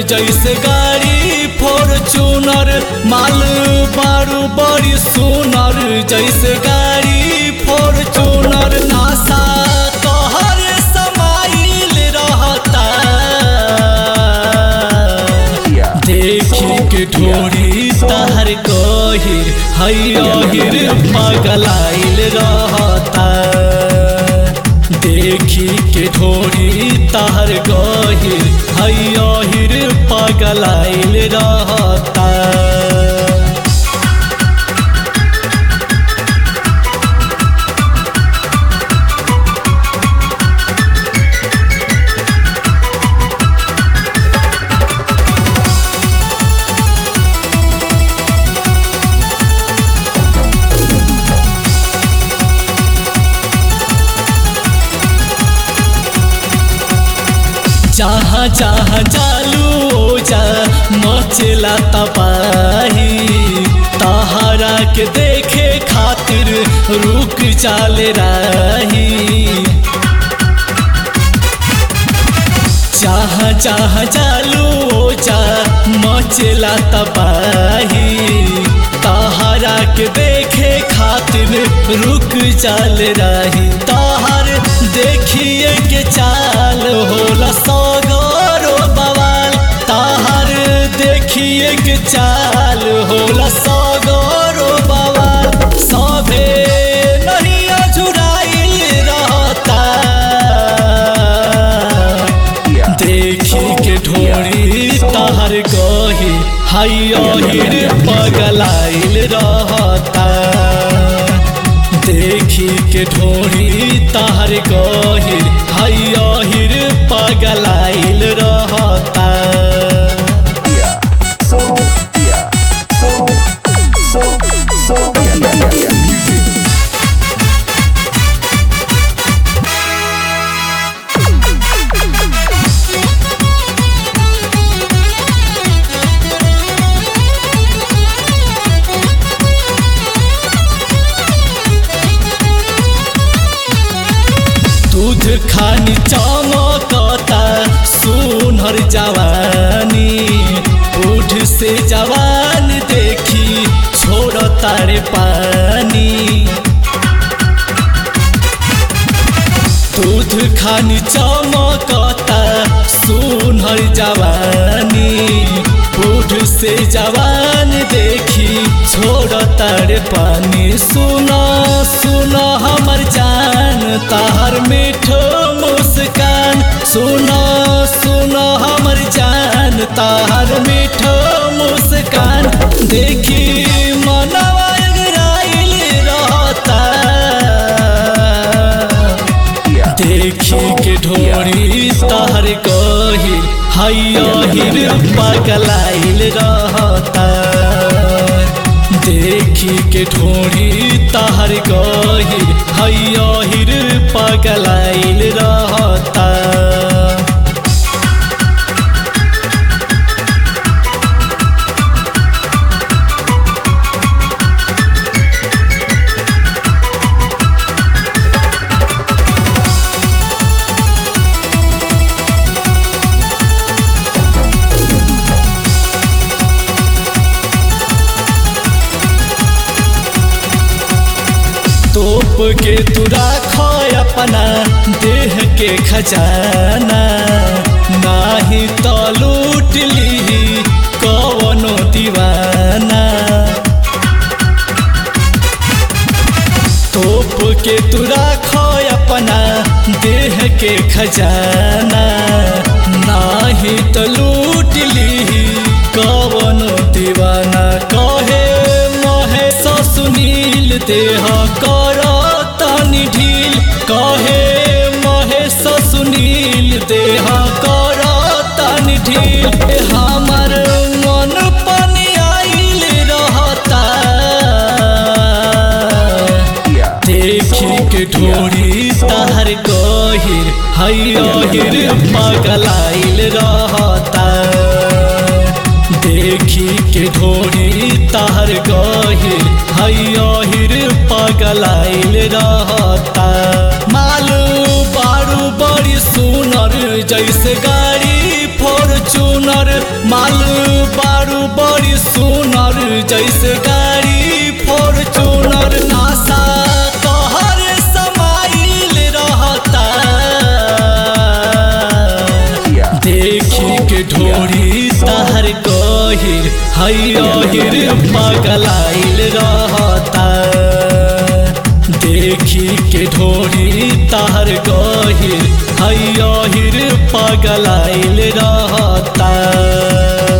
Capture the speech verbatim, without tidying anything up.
जैसे गाड़ी फॉर्च्यूनर माल बारू बड़ी सुनर जैसे गाड़ी फॉर्च्यूनर नासा तोहर समाइल रहता देखी के ढोरी तहर गहिर हईर पगलाइल रहता देखी के ढोरी तहर गहिर हईर पगलाइल रहता जहाँ जहाँ चालू जा मचला तबाही तहरा के देखे खातिर रुक चाल रही जहाँ जहाँ चालू जा मचला तबाही तहरा के देखे खातिर रुक चाल रही तहर देखिए के चाल होला सगरो बवाल तहर देखिए के चाल होला सगरो बवाल सभे नहीं अजुराइल रहता देखी के ढोरी तहर गही हईर पगलाइल रहता देखी के ढोरी तहर गहिर हईर पगलाइल रहता दूध खानी चमकता सुनहर जवानी उठ से जवान देखी छोड़ता रे पानी दूध खानी चमकता सुनहर जवानी उठ से जवान देखी छोड़ता रे पानी सुना सुना हमर जान तहर मीठो मुस्कान सुना सुना हमर जान तहर मीठो मुस्कान देखी मनवा अगराइल रहता देखी के ढोरी तहर गहिर हईर पगलाइल रहता देखी के ढोरी तहर गहिर हईर पगलाइल रहता तोप के तू राख अपना देह के खजाना नाही तो लूट ली कवनो दीवाना तोप के तू राख अपना देह के खजाना नाही तो लूट ली कवनो दीवाना कहे महेश सुनील देह कर तनी ढील कहे महेश सुनील देह कर तनी ढील हमर मन पानी आइल रहता देखी के ढोरी तहर गहिर हईर पगलाइल रहता देखी के ढोरी तहर गहिर हईर पगलाइल रहता मालू बारू बड़ी सुनर जैसे गाड़ी फॉर्च्यूनर फॉर्चूनर माल बारू बड़ी सुनर जैसे गाड़ी फॉर्चूनर नासा तोहर समाइल रहता देखी के ढोरी तहर गहिर हईर पगलाइल रहता देखी के ढोरी तहर गहिर हईर पगलाइल रहता।